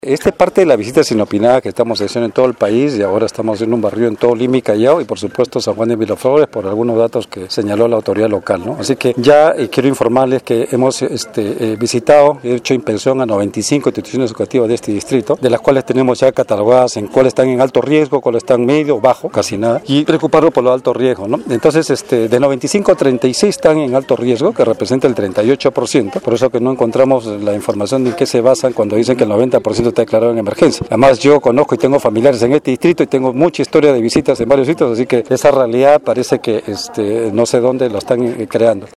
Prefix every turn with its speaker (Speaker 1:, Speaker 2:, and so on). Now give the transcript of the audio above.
Speaker 1: Esta es parte de la visita sinopinada que estamos haciendo en todo el país y ahora estamos haciendo un barrido en todo Lima y Callao y por supuesto San Juan de Miraflores por algunos datos que señaló la autoridad local, ¿no? Así que ya quiero informarles que hemos visitado, he hecho inspección a 95 instituciones educativas de este distrito, de las cuales tenemos ya catalogadas en cuáles están en alto riesgo, cuáles están medio, bajo, casi nada, y preocuparnos por lo alto riesgo, ¿no? Entonces, de 95 a 36 están en alto riesgo, que representa el 38%, por eso que no encontramos la información de en qué se basan cuando dicen que el 90% está declarado en emergencia. Además, yo conozco y tengo familiares en este distrito y tengo mucha historia de visitas en varios sitios, así que esa realidad parece que no sé dónde lo están creando.